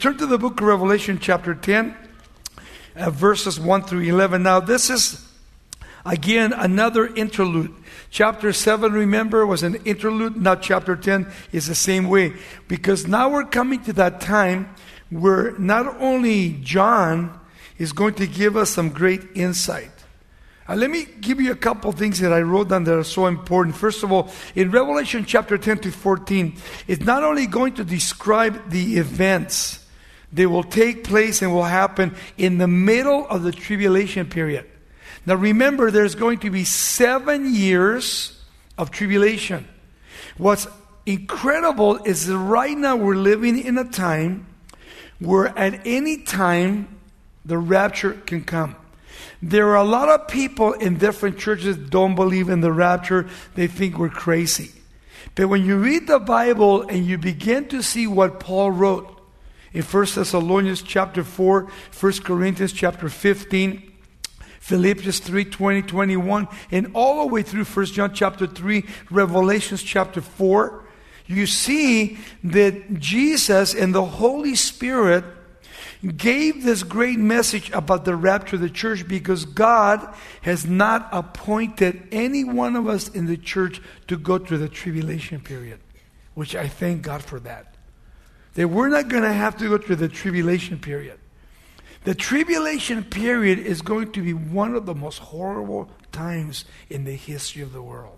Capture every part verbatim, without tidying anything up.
Turn to the book of Revelation chapter ten, uh, verses one through eleven. Now this is, again, another interlude. Chapter seven, remember, was an interlude. Now chapter ten is the same way. Because now we're coming to that time where not only John is going to give us some great insight. Uh, let me give you a couple of things that I wrote down that are so important. First of all, in Revelation chapter ten to fourteen, it's not only going to describe the events that will take place and will happen in the middle of the tribulation period. Now remember, there's going to be seven years of tribulation. What's incredible is that right now we're living in a time where at any time the rapture can come. There are a lot of people in different churches that don't believe in the rapture. They think we're crazy. But when you read the Bible and you begin to see what Paul wrote in First Thessalonians chapter four, First Corinthians chapter fifteen, Philippians three, twenty, twenty-one, and all the way through First John chapter three, Revelations chapter four, you see that Jesus and the Holy Spirit gave this great message about the rapture of the church, because God has not appointed any one of us in the church to go through the tribulation period, which I thank God for that. That we're not going to have to go through the tribulation period. The tribulation period is going to be one of the most horrible times in the history of the world.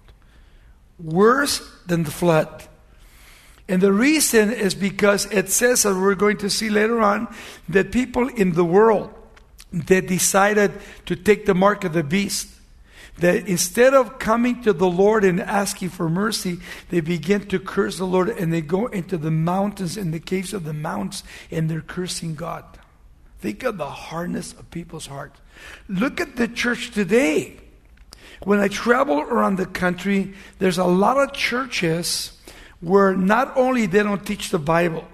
Worse than the flood. And the reason is because it says, as we're going to see later on, that people in the world that decided to take the mark of the beast, that instead of coming to the Lord and asking for mercy, they begin to curse the Lord, and they go into the mountains, in the caves of the mountains, and they're cursing God. Think of the hardness of people's hearts. Look at the church today. When I travel around the country, there's a lot of churches where not only they don't teach the Bible,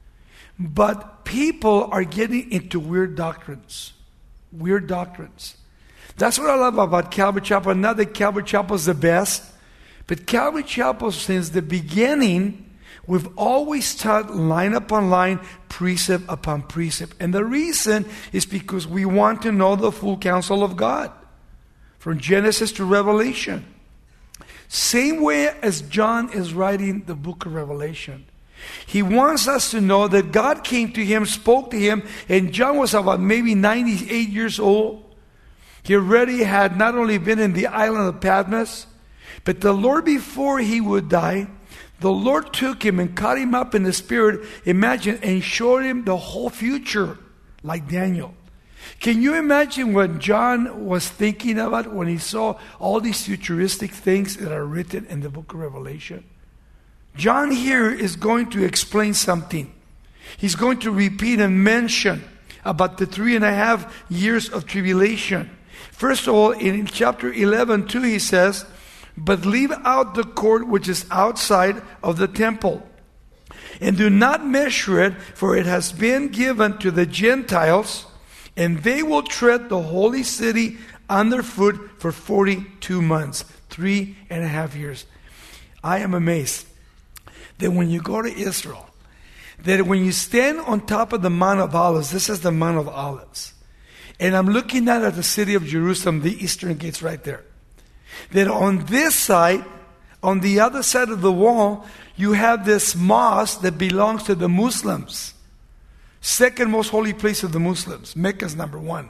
but people are getting into weird doctrines. Weird doctrines. That's what I love about Calvary Chapel. Not that Calvary Chapel is the best, but Calvary Chapel, since the beginning, we've always taught line upon line, precept upon precept. And the reason is because we want to know the full counsel of God, from Genesis to Revelation. Same way as John is writing the book of Revelation. He wants us to know that God came to him, spoke to him, and John was about maybe ninety-eight years old. He already had not only been in the island of Patmos, but the Lord, before he would die, the Lord took him and caught him up in the spirit, imagine, and showed him the whole future, like Daniel. Can you imagine what John was thinking about when he saw all these futuristic things that are written in the book of Revelation? John here is going to explain something. He's going to repeat and mention about the three and a half years of tribulation. First of all, in chapter eleven, two, he says, "But leave out the court which is outside of the temple, and do not measure it, for it has been given to the Gentiles, and they will tread the holy city underfoot for forty-two months, three and a half years." I am amazed that when you go to Israel, that when you stand on top of the Mount of Olives, this is the Mount of Olives, and I'm looking out at the city of Jerusalem, the eastern gates right there, that on this side, on the other side of the wall, you have this mosque that belongs to the Muslims. Second most holy place of the Muslims. Mecca is number one.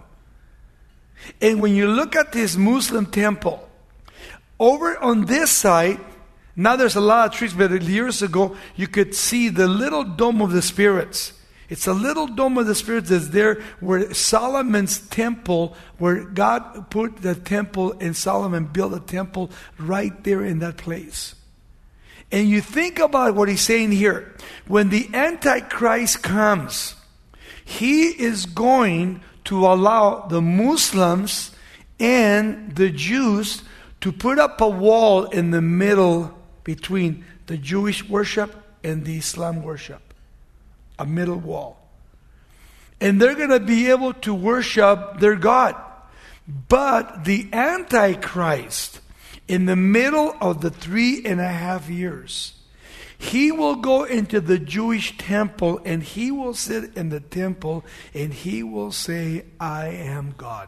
And when you look at this Muslim temple, over on this side, now there's a lot of trees, but years ago, you could see the little dome of the spirits. It's a little dome of the spirits that's there where Solomon's temple, where God put the temple and Solomon built a temple right there in that place. And you think about what he's saying here. When the Antichrist comes, he is going to allow the Muslims and the Jews to put up a wall in the middle between the Jewish worship and the Islam worship. A middle wall. And they're going to be able to worship their God. But the Antichrist, in the middle of the three and a half years, He will go into the Jewish temple and he will sit in the temple and he will say, I am God.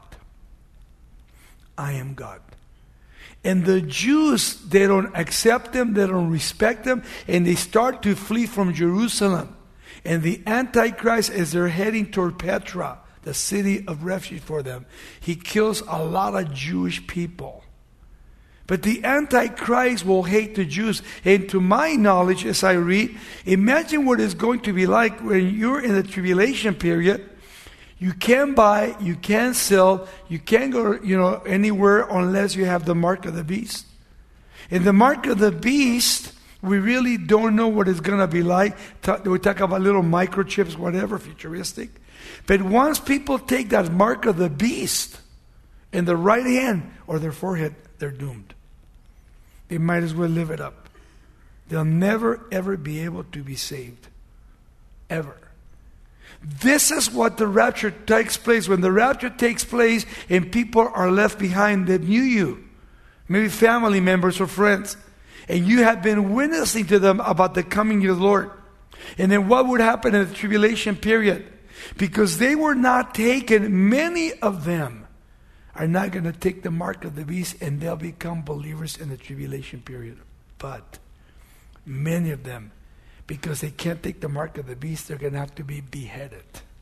I am God. And the Jews, they don't accept him, they don't respect him, and they start to flee from Jerusalem. And the Antichrist, as they're heading toward Petra, the city of refuge for them, he kills a lot of Jewish people. But the Antichrist will hate the Jews. And to my knowledge, as I read, imagine what it's going to be like when you're in the tribulation period. You can't buy, you can't sell, you can't go, you know, anywhere unless you have the mark of the beast. And the mark of the beast, we really don't know what it's going to be like. We talk about little microchips, whatever, futuristic. But once people take that mark of the beast in their right hand or their forehead, they're doomed. They might as well live it up. They'll never, ever be able to be saved. Ever. This is what the rapture takes place. When the rapture takes place and people are left behind that knew you, maybe family members or friends, and you have been witnessing to them about the coming of the Lord. And then what would happen in the tribulation period? Because they were not taken, many of them are not going to take the mark of the beast and they'll become believers in the tribulation period. But many of them, because they can't take the mark of the beast, they're going to have to be beheaded.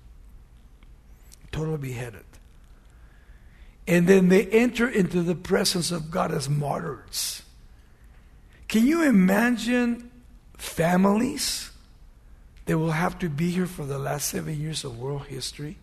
Totally beheaded. And then they enter into the presence of God as martyrs. Can you imagine families that will have to be here for the last seven years of world history?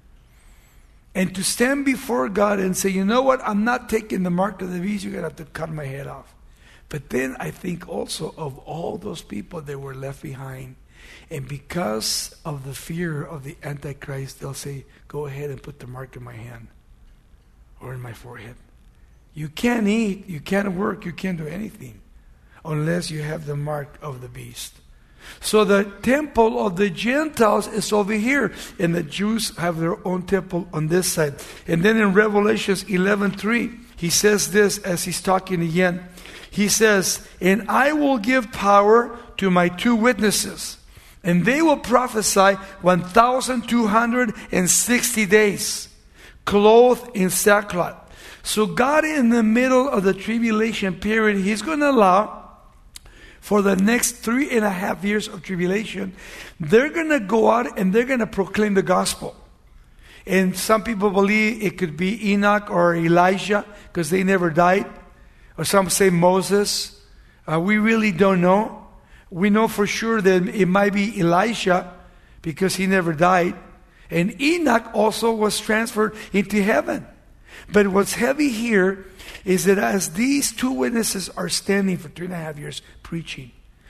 And to stand before God and say, you know what, I'm not taking the mark of the beast, you're going to have to cut my head off. But then I think also of all those people that were left behind. And because of the fear of the Antichrist, they'll say, go ahead and put the mark in my hand or in my forehead. You can't eat, you can't work, you can't do anything unless you have the mark of the beast. So the temple of the Gentiles is over here, and the Jews have their own temple on this side. And then in Revelation eleven three, he says this as he's talking again. He says, and I will give power to my two witnesses, and they will prophesy one thousand two hundred sixty days, clothed in sackcloth. So God, in the middle of the tribulation period, He's going to allow for the next three and a half years of tribulation, they're going to go out and they're going to proclaim the gospel. And some people believe it could be Enoch or Elijah because they never died. Or some say Moses. Uh, we really don't know. We know for sure that it might be Elijah because he never died. And Enoch also was transferred into heaven. But what's heavy here is that as these two witnesses are standing for three and a half years preaching,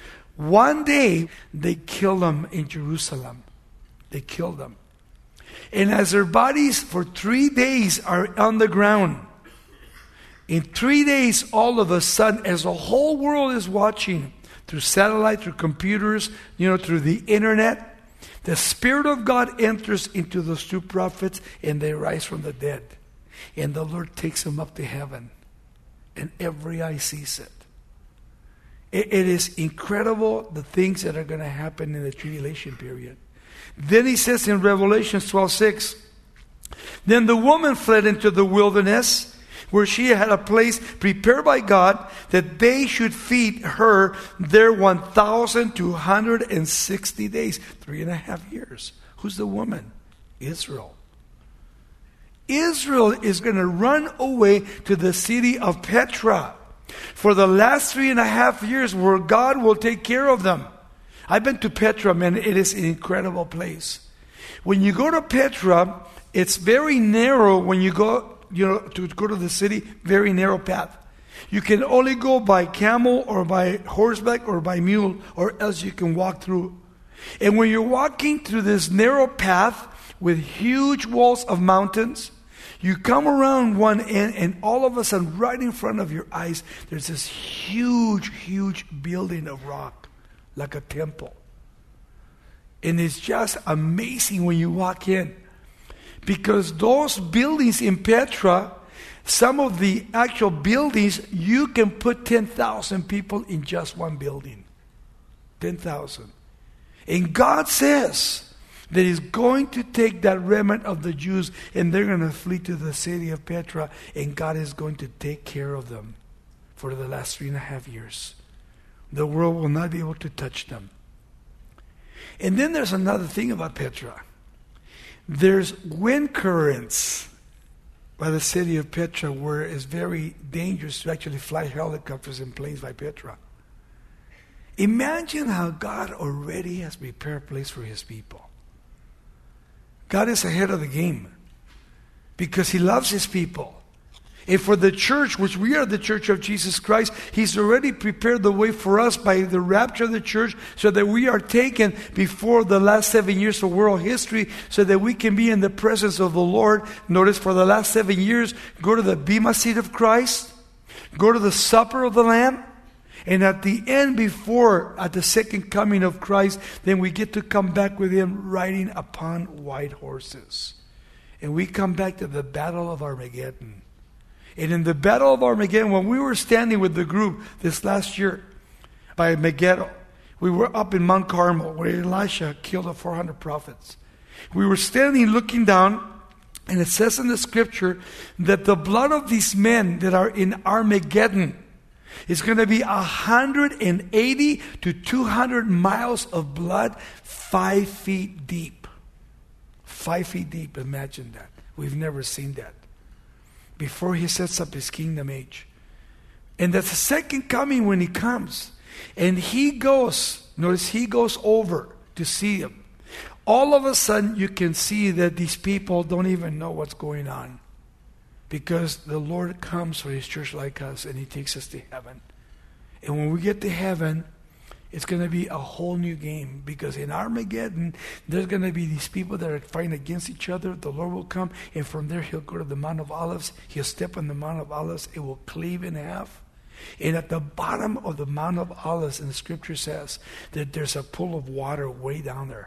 one day they kill them in Jerusalem. They kill them. And as their bodies for three days are on the ground, in three days, all of a sudden, as the whole world is watching, through satellite, through computers, you know, through the internet, the Spirit of God enters into those two prophets and they rise from the dead. And the Lord takes them up to heaven. And every eye sees it. it. It is incredible the things that are going to happen in the tribulation period. Then he says in Revelation twelve six, then the woman fled into the wilderness, where she had a place prepared by God that they should feed her there one thousand two hundred sixty days. Three and a half years. Who's the woman? Israel. Israel is going to run away to the city of Petra for the last three and a half years where God will take care of them. I've been to Petra, man. It is an incredible place. When you go to Petra, it's very narrow when you go, you know, to go to the city, very narrow path. You can only go by camel or by horseback or by mule, or else you can walk through. And when you're walking through this narrow path with huge walls of mountains, you come around one end and all of a sudden right in front of your eyes there's this huge, huge building of rock, like a temple. And it's just amazing when you walk in. Because those buildings in Petra, some of the actual buildings, you can put ten thousand people in just one building. ten thousand. And God says that He's going to take that remnant of the Jews and they're going to flee to the city of Petra, and God is going to take care of them for the last three and a half years. The world will not be able to touch them. And then there's another thing about Petra. There's wind currents by the city of Petra where it's very dangerous to actually fly helicopters and planes by Petra. Imagine how God already has prepared a place for His people. God is ahead of the game because He loves His people. And for the church, which we are the church of Jesus Christ, He's already prepared the way for us by the rapture of the church so that we are taken before the last seven years of world history so that we can be in the presence of the Lord. Notice for the last seven years, go to the Bema seat of Christ, go to the supper of the Lamb, and at the end, before, at the second coming of Christ, then we get to come back with Him riding upon white horses. And we come back to the battle of Armageddon. And in the battle of Armageddon, when we were standing with the group this last year by Megiddo, we were up in Mount Carmel where Elisha killed the four hundred prophets. We were standing looking down, and it says in the scripture that the blood of these men that are in Armageddon is going to be one hundred eighty to two hundred miles of blood, five feet deep. Five feet deep, imagine that. We've never seen that. Before He sets up His kingdom age. And that's the second coming when He comes. And He goes, notice He goes over to see Him. All of a sudden you can see that these people don't even know what's going on. Because the Lord comes for His church like us and He takes us to heaven. And when we get to heaven, it's going to be a whole new game. Because in Armageddon, there's going to be these people that are fighting against each other. The Lord will come, and from there He'll go to the Mount of Olives. He'll step on the Mount of Olives. It will cleave in half. And at the bottom of the Mount of Olives, and the scripture says that there's a pool of water way down there.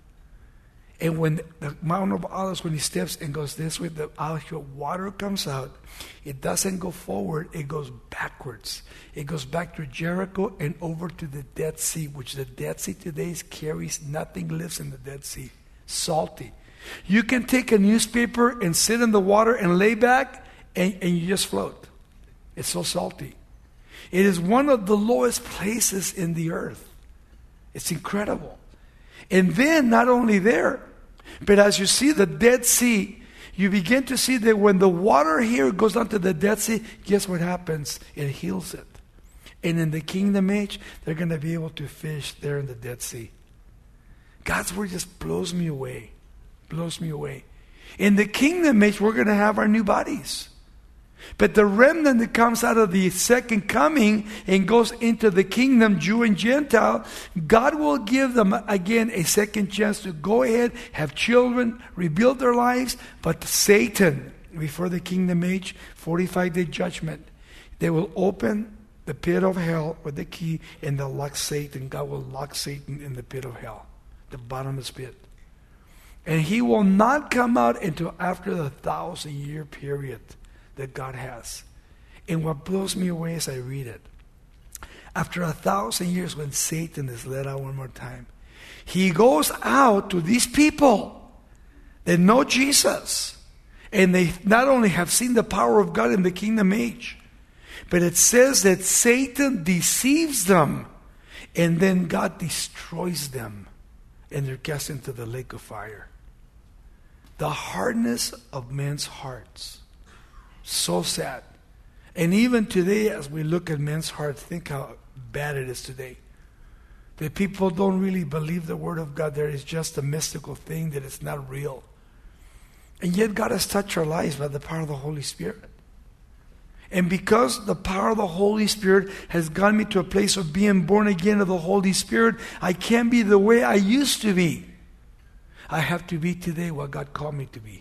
And when the Mount of Olives, when He steps and goes this way, the water comes out. It doesn't go forward, it goes backwards. It goes back to Jericho and over to the Dead Sea, which the Dead Sea today carries, nothing lives in the Dead Sea. Salty. You can take a newspaper and sit in the water and lay back, and, and you just float. It's so salty. It is one of the lowest places in the earth. It's incredible. And then, not only there, but as you see the Dead Sea, you begin to see that when the water here goes down to the Dead Sea, guess what happens? It heals it. And in the kingdom age, they're going to be able to fish there in the Dead Sea. God's word just blows me away. Blows me away. In the kingdom age, we're going to have our new bodies. But the remnant that comes out of the second coming and goes into the kingdom, Jew and Gentile, God will give them again a second chance to go ahead, have children, rebuild their lives. But Satan, before the kingdom age, forty-five day judgment, they will open the pit of hell with the key and they'll lock Satan. God will lock Satan in the pit of hell, the bottomless pit. And he will not come out until after the thousand year period that God has. And what blows me away as I read it, after a thousand years when Satan is let out one more time, he goes out to these people that know Jesus, and they not only have seen the power of God in the kingdom age, but it says that Satan deceives them, and then God destroys them, and they're cast into the lake of fire. The hardness of men's hearts. So sad. And even today, as we look at men's hearts, think how bad it is today. That people don't really believe the word of God. There is just a mystical thing, that it's not real. And yet God has touched our lives by the power of the Holy Spirit. And because the power of the Holy Spirit has gotten me to a place of being born again of the Holy Spirit, I can't be the way I used to be. I have to be today what God called me to be.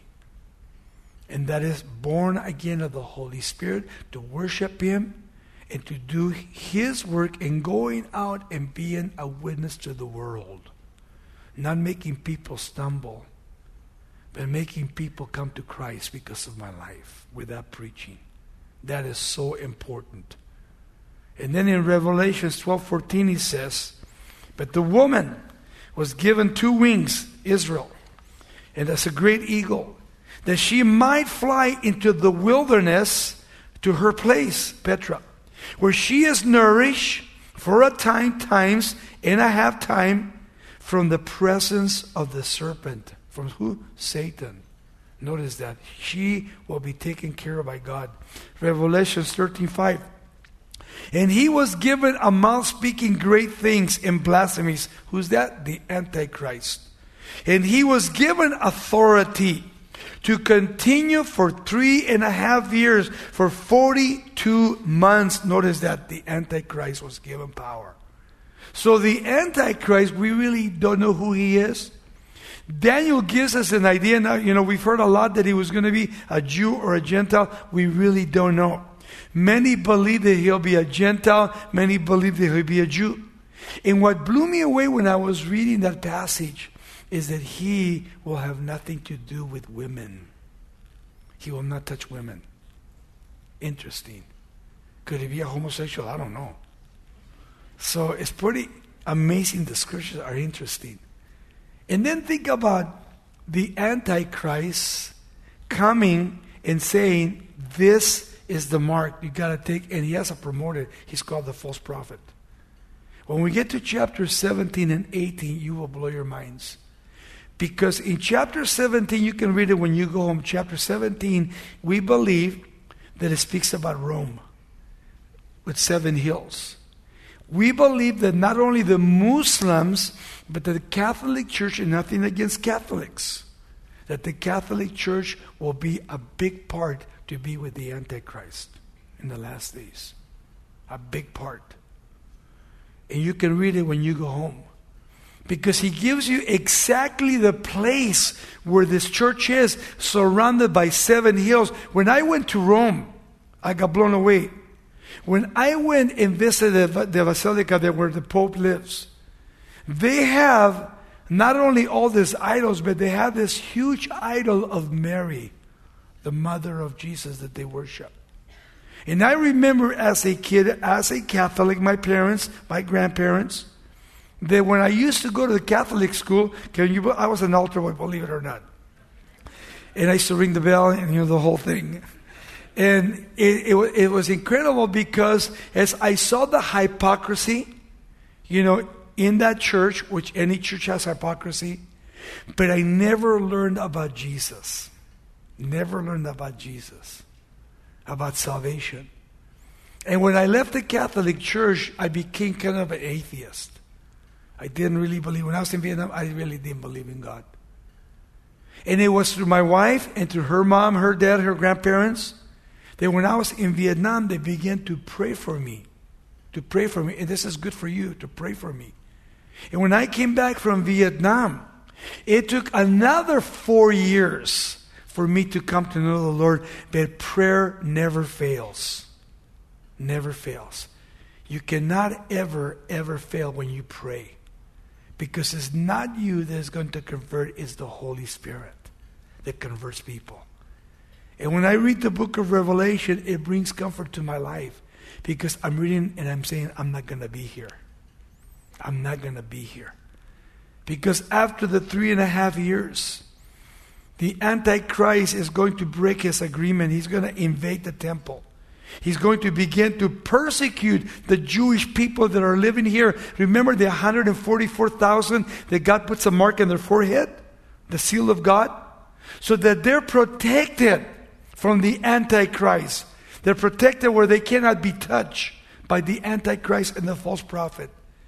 And that is born again of the Holy Spirit, to worship Him and to do His work and going out and being a witness to the world. Not making people stumble, but making people come to Christ because of my life without preaching. That is so important. And then in Revelation twelve fourteen he says, But the woman was given two wings, Israel, and that's a great eagle, that she might fly into the wilderness to her place, Petra, where she is nourished for a time, times and a half time from the presence of the serpent. From who? Satan. Notice that. She will be taken care of by God. Revelation thirteen five. And he was given a mouth speaking great things and blasphemies. Who's that? The Antichrist. And he was given authority to continue for three and a half years, for forty-two months. Notice that the Antichrist was given power. So the Antichrist, we really don't know who he is. Daniel gives us an idea. Now, you know, we've heard a lot that he was going to be a Jew or a Gentile. We really don't know. Many believe that he'll be a Gentile. Many believe that he'll be a Jew. And what blew me away when I was reading that passage is that he will have nothing to do with women. He will not touch women. Interesting. Could he be a homosexual? I don't know. So it's pretty amazing. The scriptures are interesting. And then think about the Antichrist coming and saying, this is the mark you got to take. And he has to promote it. He's called the false prophet. When we get to chapter seventeen and eighteen, you will blow your minds. Because in chapter seventeen, you can read it when you go home. Chapter seventeen, we believe that it speaks about Rome with seven hills. We believe that not only the Muslims, but the Catholic Church, and nothing against Catholics, that the Catholic Church will be a big part to be with the Antichrist in the last days. A big part. And you can read it when you go home. Because he gives you exactly the place where this church is, surrounded by seven hills. When I went to Rome, I got blown away. When I went and visited the, the Basilica there where the Pope lives, they have not only all these idols, but they have this huge idol of Mary, the mother of Jesus, that they worship. And I remember as a kid, as a Catholic, my parents, my grandparents, that when I used to go to the Catholic school, can you? I was an altar boy, believe it or not. And I used to ring the bell and hear the whole thing. And it, it, it was incredible because as I saw the hypocrisy, you know, in that church, which any church has hypocrisy, but I never learned about Jesus. Never learned about Jesus, about salvation. And when I left the Catholic Church, I became kind of an atheist. I didn't really believe. When I was in Vietnam, I really didn't believe in God. And it was through my wife and through her mom, her dad, her grandparents, that when I was in Vietnam, they began to pray for me. To pray for me. And this is good for you, to pray for me. And when I came back from Vietnam, it took another four years for me to come to know the Lord. But prayer never fails. Never fails. You cannot ever, ever fail when you pray. Because it's not you that is going to convert, it's the Holy Spirit that converts people. And when I read the book of Revelation, it brings comfort to my life. Because I'm reading and I'm saying, I'm not going to be here. I'm not going to be here. Because after the three and a half years, the Antichrist is going to break his agreement. He's going to invade the temple. He's going to begin to persecute the Jewish people that are living here. Remember the one hundred forty-four thousand that God puts a mark on their forehead? The seal of God? So that they're protected from the Antichrist. They're protected where they cannot be touched by the Antichrist and the false prophet.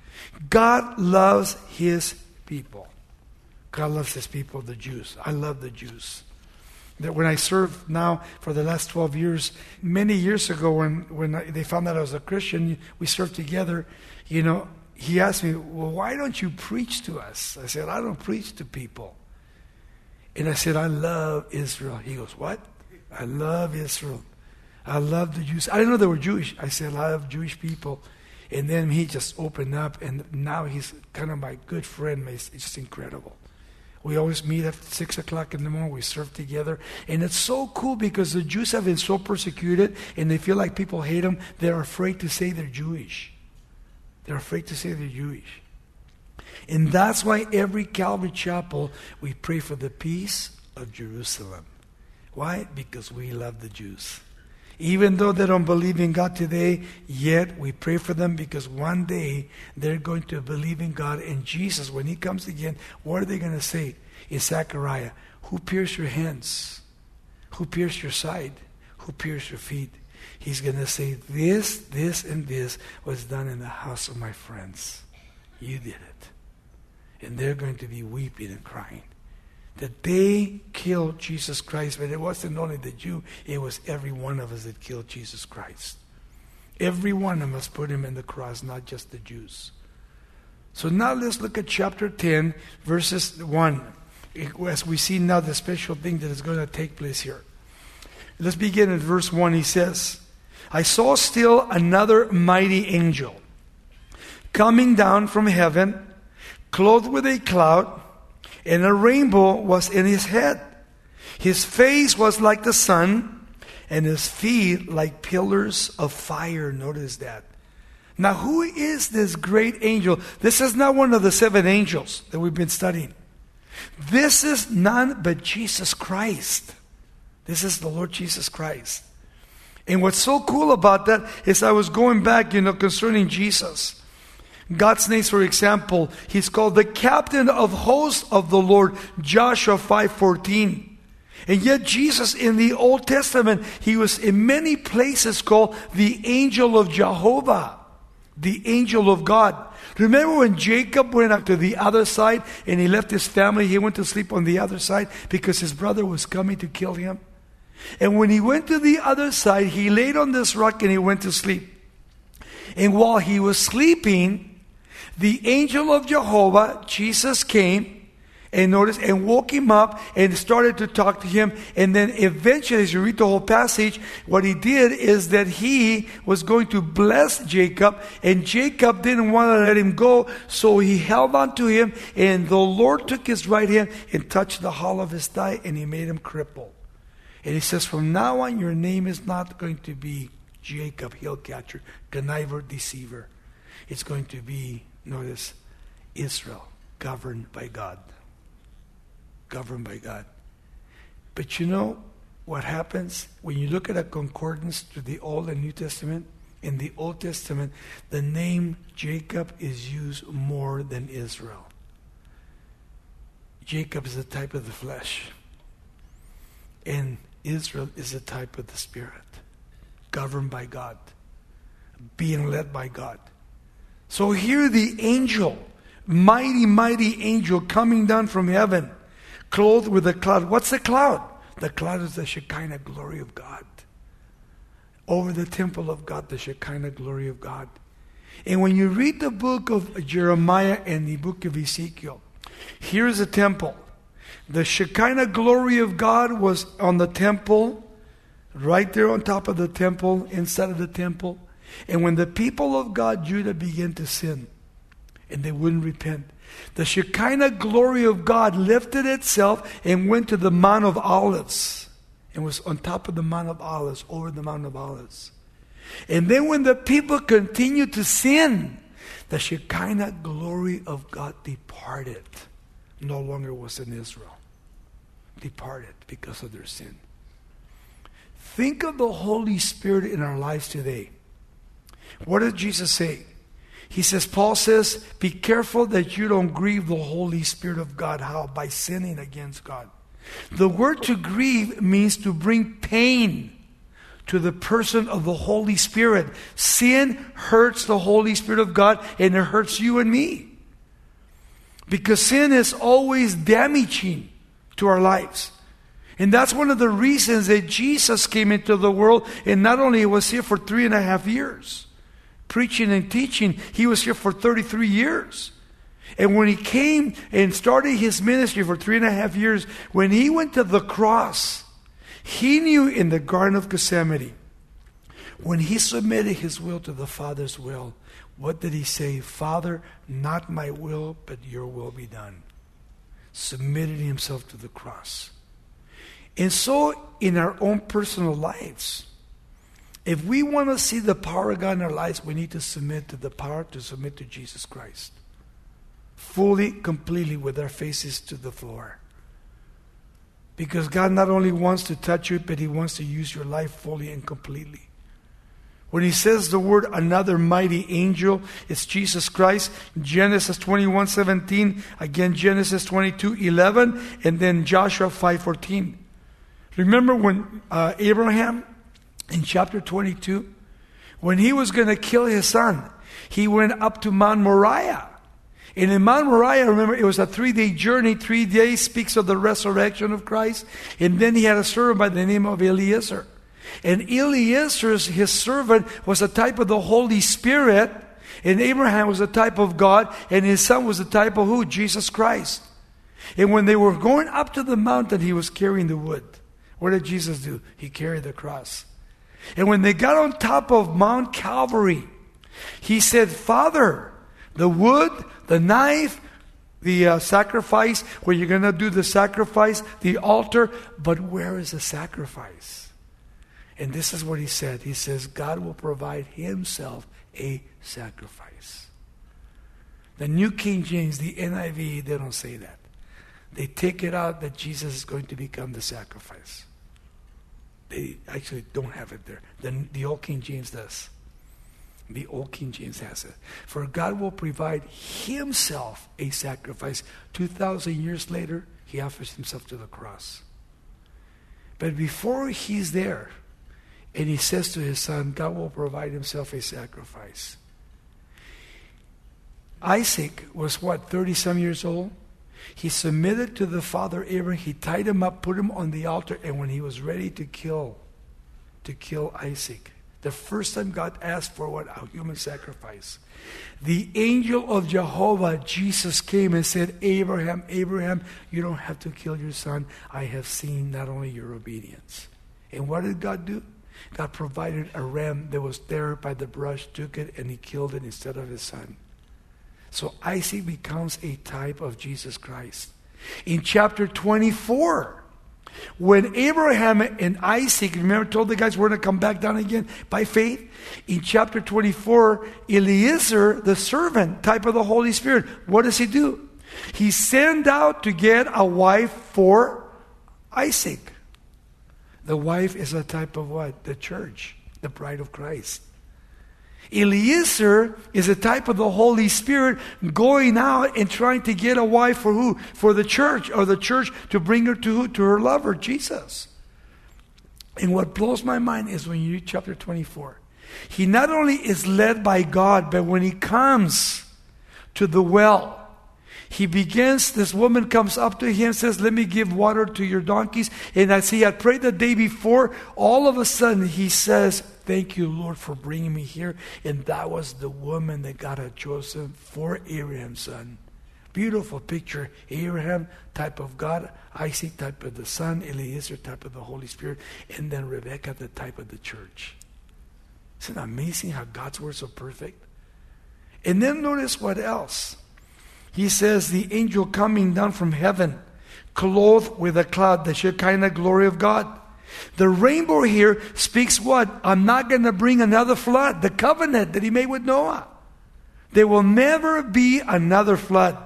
God loves His people. God loves His people, the Jews. I love the Jews. That when I served now for the last twelve years, many years ago when, when I, they found out I was a Christian, we served together, you know, he asked me, well, why don't you preach to us? I said, I don't preach to people. And I said, I love Israel. He goes, what? I love Israel. I love the Jews. I didn't know they were Jewish. I said, I love Jewish people. And then he just opened up, and now he's kind of my good friend. It's just incredible. We always meet at six o'clock in the morning. We serve together. And it's so cool because the Jews have been so persecuted, and they feel like people hate them. They're afraid to say they're Jewish. They're afraid to say they're Jewish. And that's why every Calvary Chapel, we pray for the peace of Jerusalem. Why? Because we love the Jews. Even though they don't believe in God today, yet we pray for them because one day they're going to believe in God and Jesus. When He comes again, what are they going to say? In Zechariah, who pierced your hands? Who pierced your side? Who pierced your feet? He's going to say, this, this, and this was done in the house of my friends. You did it. And they're going to be weeping and crying. That they killed Jesus Christ, but it wasn't only the Jew, it was every one of us that killed Jesus Christ. Every one of us put Him in the cross, not just the Jews. So now let's look at chapter ten, verses one. As we see now the special thing that is going to take place here. Let's begin at verse one. He says, I saw still another mighty angel coming down from heaven, clothed with a cloud, and a rainbow was in his head. His face was like the sun, and his feet like pillars of fire. Notice that. Now, who is this great angel? This is not one of the seven angels that we've been studying. This is none but Jesus Christ. This is the Lord Jesus Christ. And what's so cool about that is I was going back, you know, concerning Jesus. God's names, for example, He's called the captain of hosts of the Lord, Joshua five fourteen. And yet Jesus in the Old Testament, He was in many places called the angel of Jehovah, the angel of God. Remember when Jacob went up to the other side and he left his family, he went to sleep on the other side because his brother was coming to kill him? And when he went to the other side, he laid on this rock and he went to sleep. And while he was sleeping, the angel of Jehovah, Jesus, came and noticed and woke him up and started to talk to him. And then eventually, as you read the whole passage, what he did is that he was going to bless Jacob, and Jacob didn't want to let him go, so he held on to him, and the Lord took his right hand and touched the hollow of his thigh, and He made him cripple. And He says, from now on, your name is not going to be Jacob, heel catcher, conniver, deceiver. It's going to be, notice, Israel, governed by God. Governed by God. But you know what happens when you look at a concordance to the Old and New Testament? In the Old Testament, the name Jacob is used more than Israel. Jacob is a type of the flesh, and Israel is a type of the Spirit, governed by God, being led by God. So here the angel, mighty, mighty angel coming down from heaven, clothed with a cloud. What's the cloud? The cloud is the Shekinah glory of God. Over the temple of God, the Shekinah glory of God. And when you read the book of Jeremiah and the book of Ezekiel, here's a temple. The Shekinah glory of God was on the temple, right there on top of the temple, inside of the temple. And when the people of God, Judah, began to sin, and they wouldn't repent, the Shekinah glory of God lifted itself and went to the Mount of Olives, and was on top of the Mount of Olives, over the Mount of Olives. And then when the people continued to sin, the Shekinah glory of God departed. No longer was in Israel. Departed because of their sin. Think of the Holy Spirit in our lives today. What did Jesus say? He says, Paul says, be careful that you don't grieve the Holy Spirit of God. How? By sinning against God. The word to grieve means to bring pain to the person of the Holy Spirit. Sin hurts the Holy Spirit of God, and it hurts you and me. Because sin is always damaging to our lives. And that's one of the reasons that Jesus came into the world, and not only was here for three and a half years, preaching and teaching, He was here for thirty-three years. And when He came and started His ministry for three and a half years, when He went to the cross, He knew in the Garden of Gethsemane, when He submitted His will to the Father's will, what did He say? Father, not my will, but your will be done. Submitted Himself to the cross. And so in our own personal lives, if we want to see the power of God in our lives, we need to submit to the power, to submit to Jesus Christ. fully, completely, with our faces to the floor. Because God not only wants to touch you, but He wants to use your life fully and completely. When He says the word another mighty angel, it's Jesus Christ. Genesis twenty-one seventeen, again Genesis twenty-two eleven, and then Joshua five fourteen. Remember when uh, Abraham, in chapter twenty-two, when he was going to kill his son, he went up to Mount Moriah. And in Mount Moriah, remember, it was a three-day journey. Three days speaks of the resurrection of Christ. And then he had a servant by the name of Eliezer. And Eliezer, his servant, was a type of the Holy Spirit. And Abraham was a type of God. And his son was a type of who? Jesus Christ. And when they were going up to the mountain, he was carrying the wood. What did Jesus do? He carried the cross. And when they got on top of Mount Calvary, he said, Father, the wood, the knife, the uh, sacrifice, where you're going to do the sacrifice, the altar, but where is the sacrifice? And this is what he said. He says, God will provide Himself a sacrifice. The New King James, the N I V, they don't say that. They take it out that Jesus is going to become the sacrifice. They actually don't have it there. The, the Old King James does. The Old King James has it. For God will provide Himself a sacrifice. Two thousand years later, He offers Himself to the cross. But before He's there, and He says to His Son, God will provide Himself a sacrifice. Isaac was what, thirty-some years old? He submitted to the father Abraham. He tied him up, put him on the altar, and when he was ready to kill, to kill Isaac, the first time God asked for what? A human sacrifice. The angel of Jehovah, Jesus, came and said, Abraham, Abraham, you don't have to kill your son. I have seen not only your obedience. And what did God do? God provided a ram that was there by the brush, took it, and He killed it instead of His son. So Isaac becomes a type of Jesus Christ. In chapter twenty-four, when Abraham and Isaac, remember, told the guys we're going to come back down again by faith. In chapter twenty-four, Eliezer, the servant, type of the Holy Spirit, what does he do? He sent out to get a wife for Isaac. The wife is a type of what? The church, the bride of Christ. Eliezer is a type of the Holy Spirit going out and trying to get a wife for who? For the church, or the church to bring her to who? To her lover, Jesus. And what blows my mind is when you read chapter twenty-four, he not only is led by God, but when he comes to the well, he begins, this woman comes up to him, says, let me give water to your donkeys. And as he had prayed the day before, all of a sudden he says, thank you, Lord, for bringing me here. And that was the woman that God had chosen for Abraham's son. Beautiful picture. Abraham, type of God. Isaac, type of the Son. Eliezer, type of the Holy Spirit. And then Rebecca, the type of the church. Isn't it amazing how God's word is so perfect? And then notice what else. He says, the angel coming down from heaven, clothed with a cloud, the Shekinah glory of God. The rainbow here speaks what? I'm not going to bring another flood. The covenant that He made with Noah. There will never be another flood.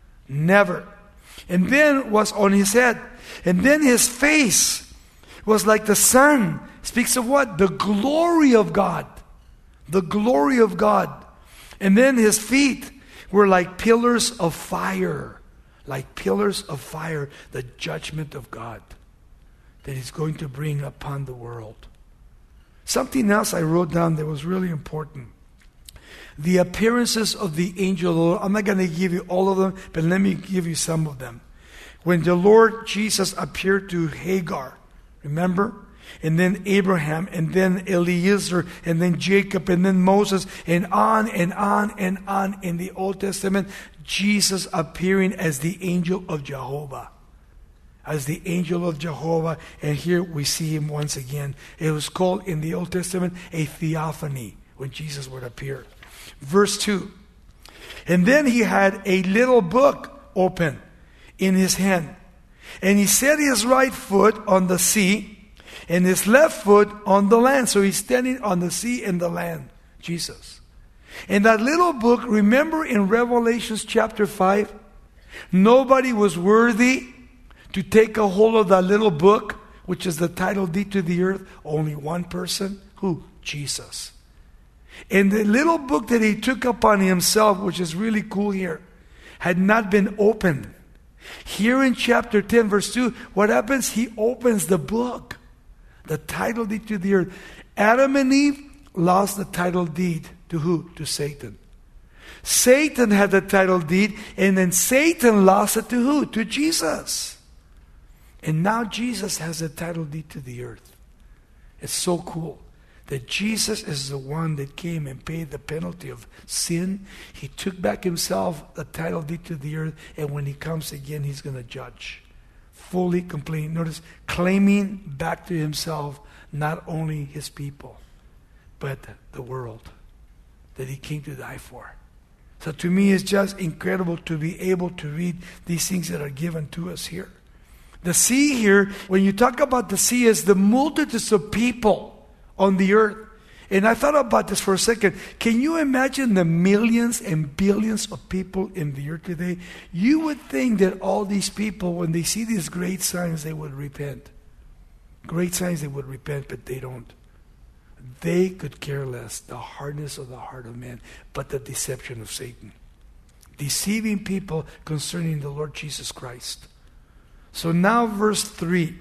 Never. And then was on His head. And then His face was like the sun. Speaks of what? The glory of God. The glory of God. And then His feet were like pillars of fire. Like pillars of fire. The judgment of God that He's going to bring upon the world. Something else I wrote down that was really important. The appearances of the angel of the Lord. I'm not going to give you all of them, but let me give you some of them. When the Lord Jesus appeared to Hagar, remember? And then Abraham, and then Eliezer, and then Jacob, and then Moses, and on and on and on in the Old Testament, Jesus appearing as the angel of Jehovah. As the angel of Jehovah, and here we see Him once again. It was called in the Old Testament a theophany, when Jesus would appear. Verse two. And then He had a little book open in His hand. And He set His right foot on the sea, and His left foot on the land. So He's standing on the sea and the land, Jesus. In that little book, remember in Revelations chapter five, nobody was worthy to take a hold of that little book, which is the title deed to the earth. Only one person. Who? Jesus. And the little book that he took upon himself, which is really cool here, had not been opened. Here in chapter ten, verse two, what happens? He opens the book, the title deed to the earth. Adam and Eve lost the title deed to who? To Satan. Satan had the title deed, and then Satan lost it to who? To Jesus. And now Jesus has the title deed to the earth. It's so cool that Jesus is the one that came and paid the penalty of sin. He took back himself the title deed to the earth, and when he comes again, he's going to judge. Fully, completely. Notice, claiming back to himself not only his people, but the world that he came to die for. So to me, it's just incredible to be able to read these things that are given to us here. The sea here, when you talk about the sea, is the multitudes of people on the earth. And I thought about this for a second. Can you imagine the millions and billions of people in the earth today? You would think that all these people, when they see these great signs, they would repent. Great signs, they would repent, but they don't. They could care less, the hardness of the heart of man, but the deception of Satan. Deceiving people concerning the Lord Jesus Christ. So now verse three.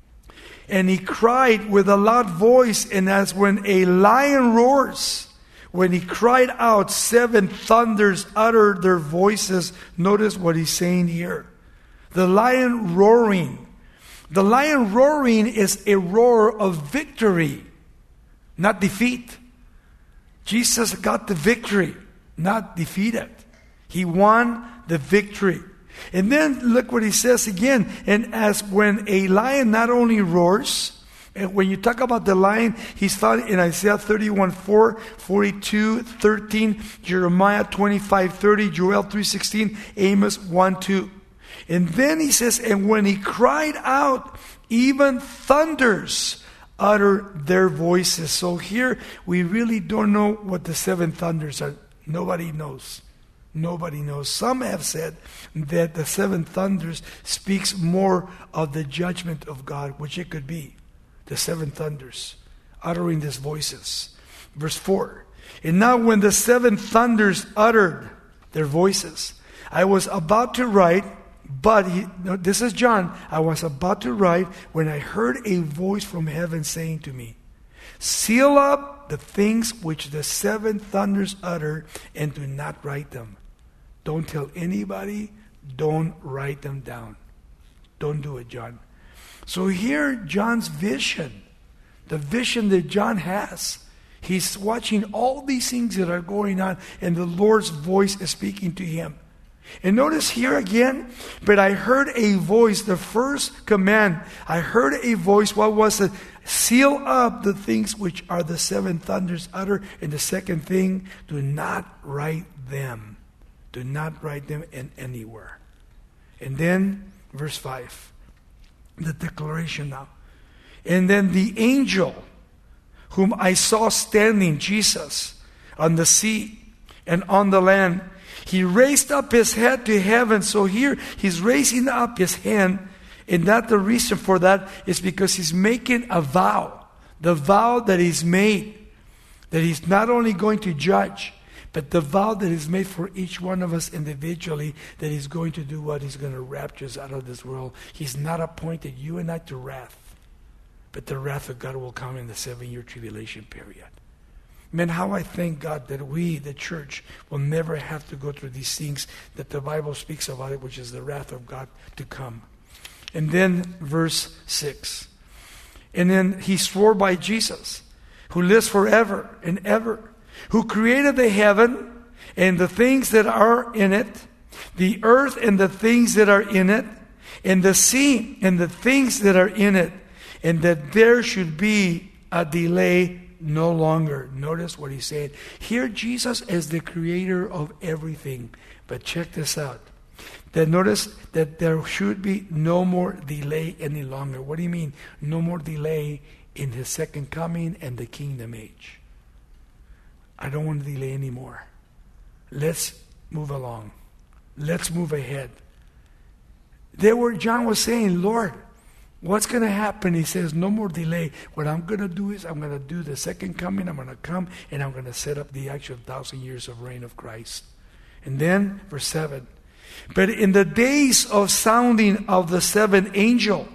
And he cried with a loud voice, and as when a lion roars, when he cried out, seven thunders uttered their voices. Notice what he's saying here. The lion roaring. The lion roaring is a roar of victory, not defeat. Jesus got the victory, not defeated. He won the victory. And then look what he says again. And as when a lion not only roars, and when you talk about the lion, he's found in Isaiah thirty-one four, forty-two thirteen, Jeremiah twenty-five thirty, Joel three sixteen, Amos one two. And then he says, and when he cried out, even thunders utter their voices. So here we really don't know what the seven thunders are. Nobody knows. Nobody knows. Some have said that the seven thunders speaks more of the judgment of God, which it could be. The seven thunders uttering these voices. Verse four. And now when the seven thunders uttered their voices, I was about to write, but he, no, this is John. I was about to write when I heard a voice from heaven saying to me, seal up the things which the seven thunders utter and do not write them. Don't tell anybody. Don't write them down. Don't do it, John. So here, John's vision, the vision that John has, he's watching all these things that are going on, and the Lord's voice is speaking to him. And notice here again, but I heard a voice, the first command, I heard a voice, what was it? Seal up the things which are the seven thunders utter, and the second thing, do not write them. Do not write them in anywhere. And then, verse five, the declaration now. And then the angel whom I saw standing, Jesus, on the sea and on the land, he raised up his head to heaven. So here, he's raising up his hand. And that the reason for that is because he's making a vow. The vow that he's made, that he's not only going to judge, but the vow that is made for each one of us individually, that he's going to do what? He's going to rapture us out of this world. He's not appointed you and I to wrath, but the wrath of God will come in the seven-year tribulation period. Man, how I thank God that we, the church, will never have to go through these things that the Bible speaks about it, which is the wrath of God to come. And then verse six. And then he swore by Jesus, who lives forever and ever, who created the heaven and the things that are in it, the earth and the things that are in it, and the sea and the things that are in it, and that there should be a delay no longer. Notice what he's saying. Here Jesus is the creator of everything. But check this out. That notice that there should be no more delay any longer. What do you mean? No more delay in his second coming and the kingdom age. I don't want to delay anymore. Let's move along. Let's move ahead. There where John was saying, Lord, what's going to happen? He says, no more delay. What I'm going to do is I'm going to do the second coming. I'm going to come and I'm going to set up the actual thousand years of reign of Christ. And then, verse seven. But in the days of sounding of the seventh angel,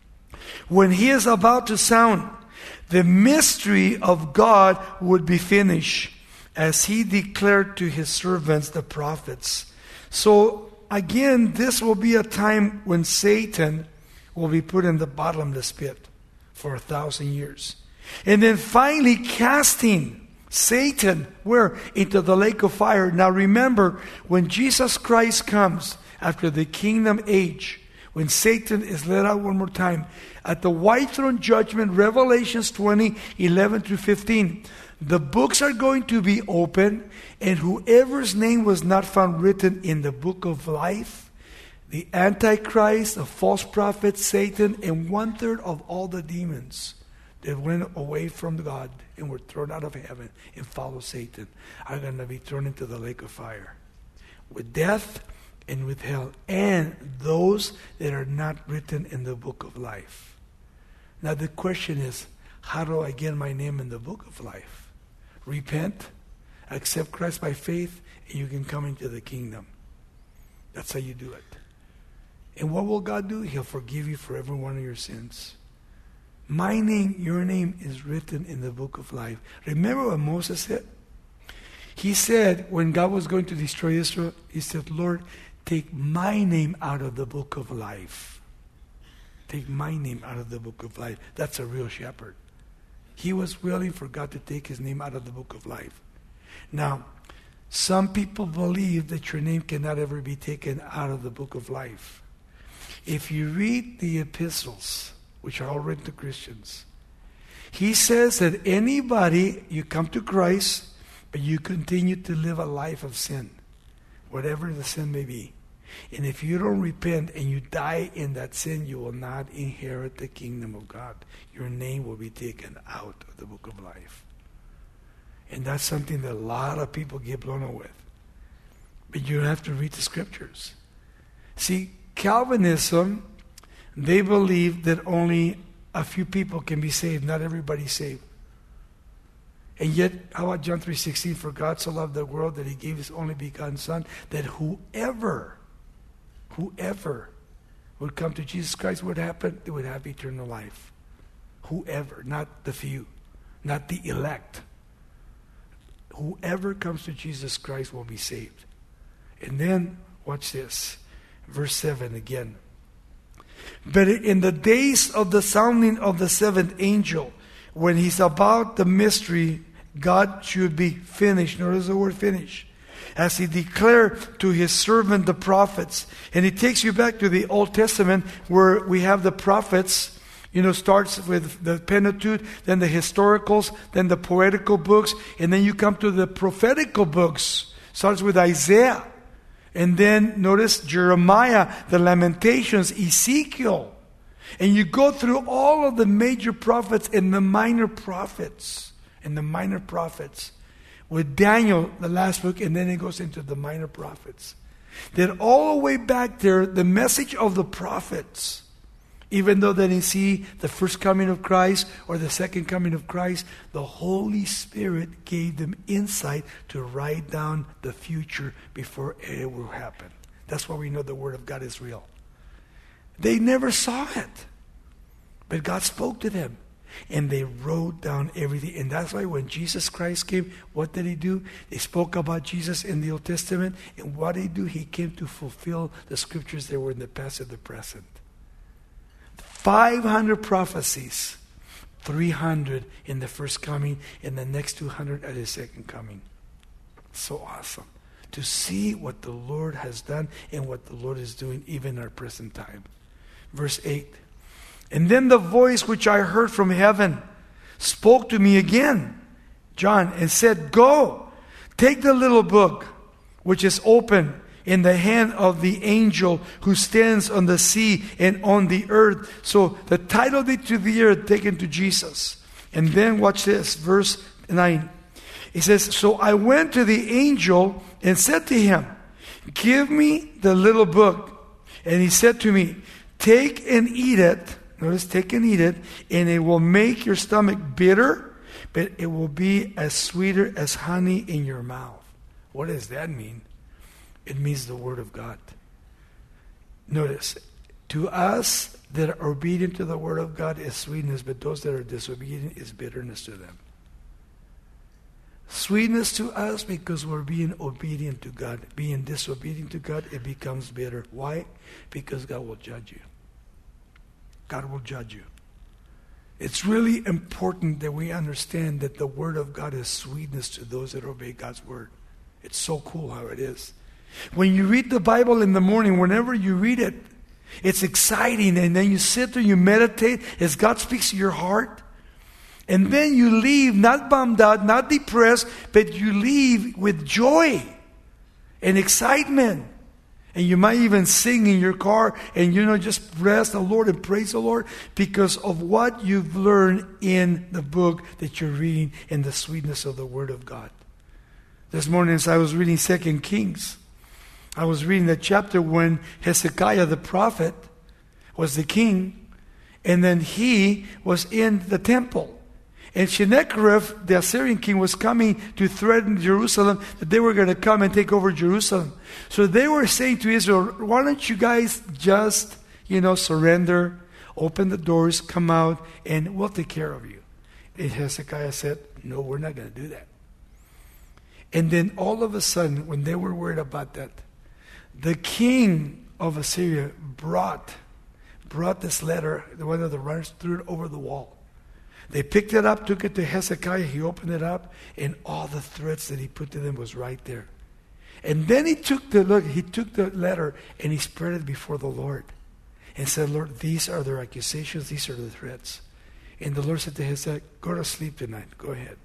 when he is about to sound, the mystery of God would be finished, as he declared to his servants, the prophets. So, again, this will be a time when Satan will be put in the bottomless pit for a thousand years. And then finally casting Satan, where? Into the lake of fire. Now remember, when Jesus Christ comes after the kingdom age, when Satan is let out one more time, at the white throne judgment, Revelations twenty, eleven through fifteen, the books are going to be open, and whoever's name was not found written in the book of life, the Antichrist, the false prophet, Satan, and one third of all the demons that went away from God and were thrown out of heaven and followed Satan are going to be thrown into the lake of fire with death and with hell, and those that are not written in the book of life. Now the question is, how do I get my name in the book of life? Repent, accept Christ by faith, and you can come into the kingdom. That's how you do it. And what will God do? He'll forgive you for every one of your sins. My name, your name is written in the book of life. Remember what Moses said? He said, when God was going to destroy Israel, he said, Lord, take my name out of the book of life. Take my name out of the book of life. That's a real shepherd. He was willing for God to take his name out of the book of life. Now, some people believe that your name cannot ever be taken out of the book of life. If you read the epistles, which are all written to Christians, he says that anybody, you come to Christ, but you continue to live a life of sin, whatever the sin may be. And if you don't repent and you die in that sin, you will not inherit the kingdom of God. Your name will be taken out of the book of life. And that's something that a lot of people get blown away with. But you have to read the scriptures. See, Calvinism, they believe that only a few people can be saved, not everybody saved. And yet, how about John three sixteen? For God so loved the world that he gave his only begotten Son, that whoever, whoever would come to Jesus Christ, would happen? They would have eternal life. Whoever, not the few, not the elect. Whoever comes to Jesus Christ will be saved. And then, watch this. Verse seven again. But in the days of the sounding of the seventh angel, when he's about the mystery, God should be finished. Notice the word finish. As he declared to his servant the prophets. And he takes you back to the Old Testament where we have the prophets. You know, starts with the Pentateuch, then the historicals, then the poetical books, and then you come to the prophetical books. Starts with Isaiah. And then notice Jeremiah, the Lamentations, Ezekiel. And you go through all of the major prophets and the minor prophets. And the minor prophets. With Daniel, the last book, and then it goes into the minor prophets. That all the way back there, the message of the prophets, even though they didn't see the first coming of Christ or the second coming of Christ, the Holy Spirit gave them insight to write down the future before it will happen. That's why we know the Word of God is real. They never saw it, but God spoke to them. And they wrote down everything. And that's why when Jesus Christ came, what did he do? They spoke about Jesus in the Old Testament. And what did he do? He came to fulfill the scriptures that were in the past and the present. five hundred prophecies. three hundred in the first coming. And the next two hundred at his second coming. So awesome. To see what the Lord has done and what the Lord is doing even in our present time. Verse eight. And then the voice which I heard from heaven spoke to me again, John, and said, Go, take the little book which is open in the hand of the angel who stands on the sea and on the earth. So the title deed to the earth taken to Jesus. And then watch this, verse nine. He says, so I went to the angel and said to him, give me the little book. And he said to me, take and eat it. Notice, take and eat it, and it will make your stomach bitter, but it will be as sweeter as honey in your mouth. What does that mean? It means the Word of God. Notice, to us that are obedient to the Word of God is sweetness, but those that are disobedient is bitterness to them. Sweetness to us because we're being obedient to God. Being disobedient to God, it becomes bitter. Why? Because God will judge you. God will judge you. It's really important that we understand that the Word of God is sweetness to those that obey God's Word. It's so cool how it is. When you read the Bible in the morning, whenever you read it, it's exciting, and then you sit there, you meditate as God speaks to your heart. And then you leave not bummed out, not depressed, but you leave with joy and excitement. And you might even sing in your car and, you know, just bless the Lord and praise the Lord because of what you've learned in the book that you're reading and the sweetness of the Word of God. This morning as I was reading Second Kings, I was reading the chapter when Hezekiah the prophet was the king, and then he was in the temple. And Sennacherib, the Assyrian king, was coming to threaten Jerusalem, that they were going to come and take over Jerusalem. So they were saying to Israel, why don't you guys just, you know, surrender, open the doors, come out, and we'll take care of you. And Hezekiah said, no, we're not going to do that. And then all of a sudden, when they were worried about that, the king of Assyria brought, brought this letter, one of the runners threw it over the wall. They picked it up, took it to Hezekiah, he opened it up, and all the threats that he put to them was right there. And then he took the look, he took the letter and he spread it before the Lord and said, Lord, these are their accusations, these are the threats. And the Lord said to Hezekiah, go to sleep tonight, go ahead.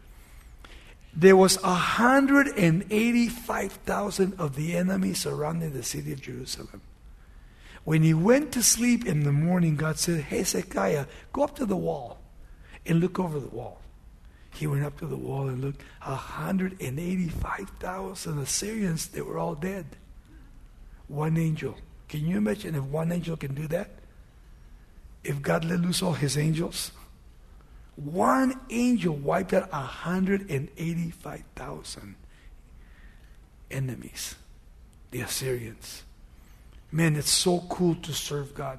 There was one hundred eighty-five thousand of the enemy surrounding the city of Jerusalem. When he went to sleep in the morning, God said, Hezekiah, go up to the wall and look over the wall. He went up to the wall and looked. one hundred eighty-five thousand Assyrians, they were all dead. One angel. Can you imagine if one angel can do that? If God let loose all his angels? One angel wiped out one hundred eighty-five thousand enemies, the Assyrians. Man, it's so cool to serve God.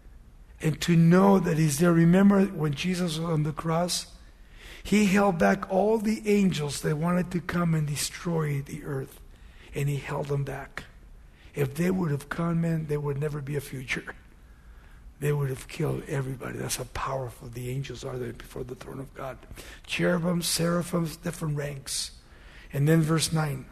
And to know that He's there. Remember when Jesus was on the cross? He held back all the angels that wanted to come and destroy the earth. And He held them back. If they would have come, man, there would never be a future. They would have killed everybody. That's how powerful the angels are there before the throne of God. Cherubim, seraphims, different ranks. And then verse nine.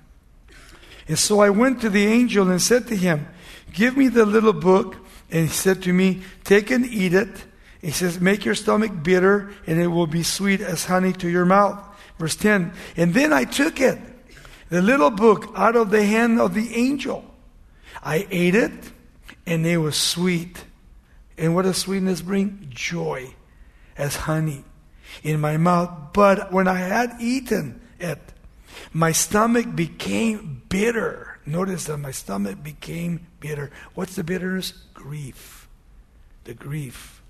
And so I went to the angel and said to him, give me the little book. And he said to me, take and eat it. He says, make your stomach bitter, and it will be sweet as honey to your mouth. Verse ten. And then I took it, the little book, out of the hand of the angel. I ate it, and it was sweet. And what does sweetness bring? Joy as honey in my mouth. But when I had eaten it, my stomach became bitter. Notice that my stomach became bitter. What's the bitterness? Grief. The grief.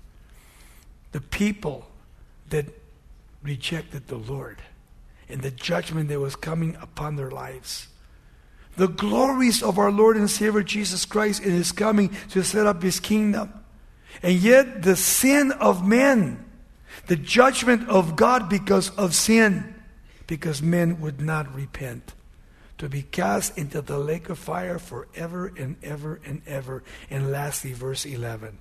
The people that rejected the Lord and the judgment that was coming upon their lives. The glories of our Lord and Savior Jesus Christ in His coming to set up His kingdom. And yet the sin of men, the judgment of God because of sin, because men would not repent, to be cast into the lake of fire forever and ever and ever. And lastly, verse eleven.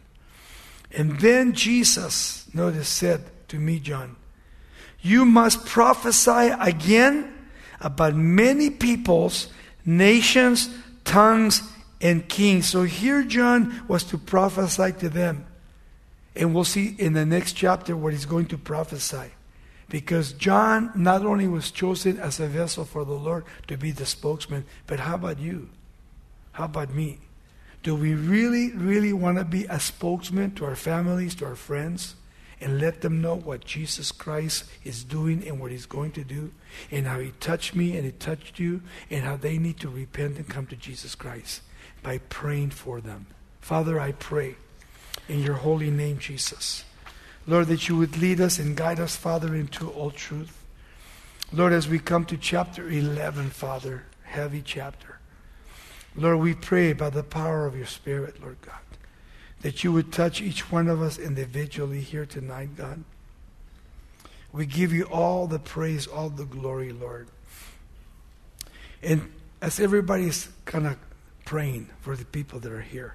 And then Jesus, notice, said to me, John, you must prophesy again about many peoples, nations, tongues, and kings. So here John was to prophesy to them. And we'll see in the next chapter what he's going to prophesy. Because John not only was chosen as a vessel for the Lord to be the spokesman, but how about you? How about me? Do we really, really want to be a spokesman to our families, to our friends, and let them know what Jesus Christ is doing and what He's going to do, and how He touched me and He touched you, and how they need to repent and come to Jesus Christ by praying for them. Father, I pray in your holy name, Jesus, Lord, that you would lead us and guide us, Father, into all truth. Lord, as we come to chapter eleven, Father, heavy chapter, Lord, we pray by the power of your Spirit, Lord God, that you would touch each one of us individually here tonight, God. We give you all the praise, all the glory, Lord. And as everybody's kind of praying for the people that are here,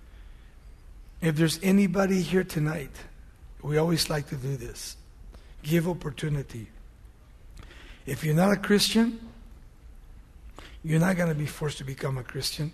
if there's anybody here tonight, we always like to do this. Give opportunity. If you're not a Christian, you're not going to be forced to become a Christian.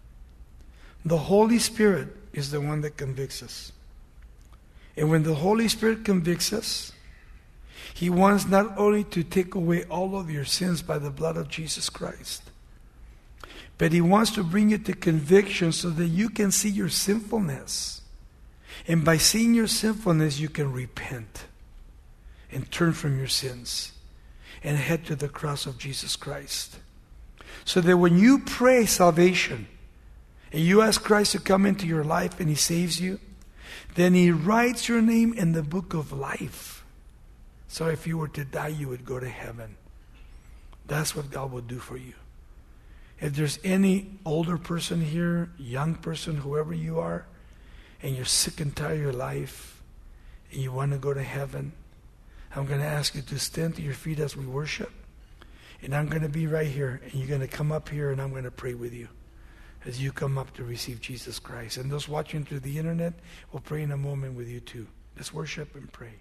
The Holy Spirit is the one that convicts us. And when the Holy Spirit convicts us, He wants not only to take away all of your sins by the blood of Jesus Christ, but He wants to bring you to conviction so that you can see your sinfulness. And by seeing your sinfulness, you can repent and turn from your sins and head to the cross of Jesus Christ. So that when you pray salvation and you ask Christ to come into your life and He saves you, then He writes your name in the book of life. So if you were to die, you would go to heaven. That's what God will do for you. If there's any older person here, young person, whoever you are, and you're sick and tired of your life, and you want to go to heaven, I'm going to ask you to stand to your feet as we worship. And I'm going to be right here, and you're going to come up here, and I'm going to pray with you as you come up to receive Jesus Christ. And those watching through the internet will pray in a moment with you too. Let's worship and pray.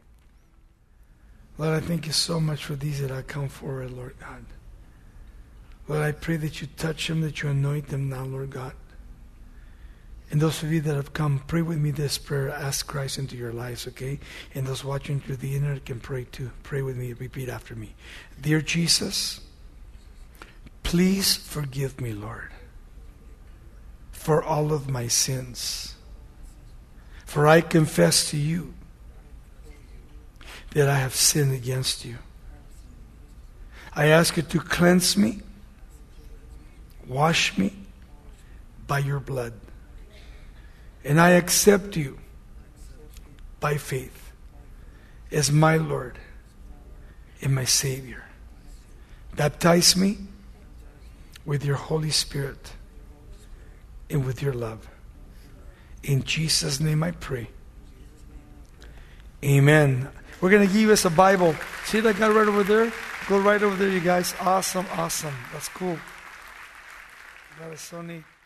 Lord, I thank you so much for these that have come forward, Lord God. Lord, I pray that you touch them, that you anoint them now, Lord God. And those of you that have come, pray with me this prayer. Ask Christ into your lives, okay? And those watching through the internet can pray too. Pray with me. Repeat after me. Dear Jesus, please forgive me, Lord, for all of my sins. For I confess to you that I have sinned against you. I ask you to cleanse me, wash me by your blood. And I accept you by faith as my Lord and my Savior. Baptize me with your Holy Spirit and with your love. In Jesus' name I pray. Amen. We're going to give us a Bible. See that guy right over there? Go right over there, you guys. Awesome, awesome. That's cool. That is so neat.